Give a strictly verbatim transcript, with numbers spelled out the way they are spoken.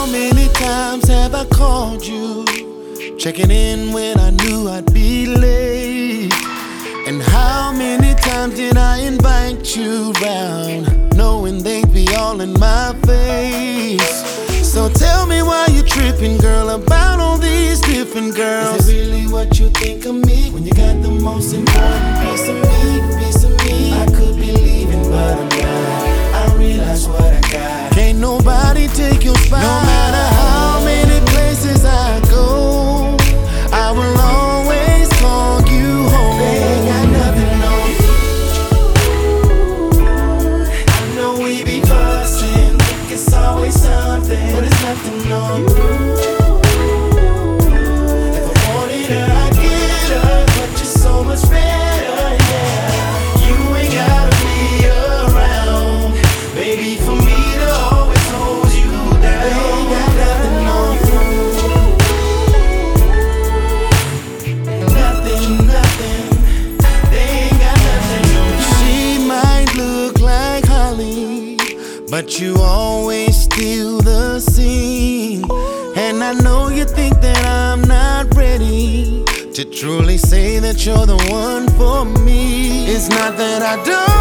many times have I called you, checking in when I knew I'd be late? And how many times did I invite you round, knowing they'd be all in my face? So tell me why you tripping, girl, about all these different girls. Is it really what you think of me when you got the most important piece of me, piece of me? I could be leaving, but I'm not. I realize what I got. Can't nobody take your spot. No matter how many places I go, I will always call you home. They ain't got nothing on you. I know we be fussing, think it's always something, but it's nothing on you. If I wanted her, I'd get her, but you're so much better, yeah. You ain't gotta be around, baby, for me to always hold you down. They ain't got nothing on you. Nothing, nothing. They ain't got nothing on you. She might look like Holly, but you always steal the scene. And I know you think that I'm not ready to truly say that you're the one for me. It's not that I don't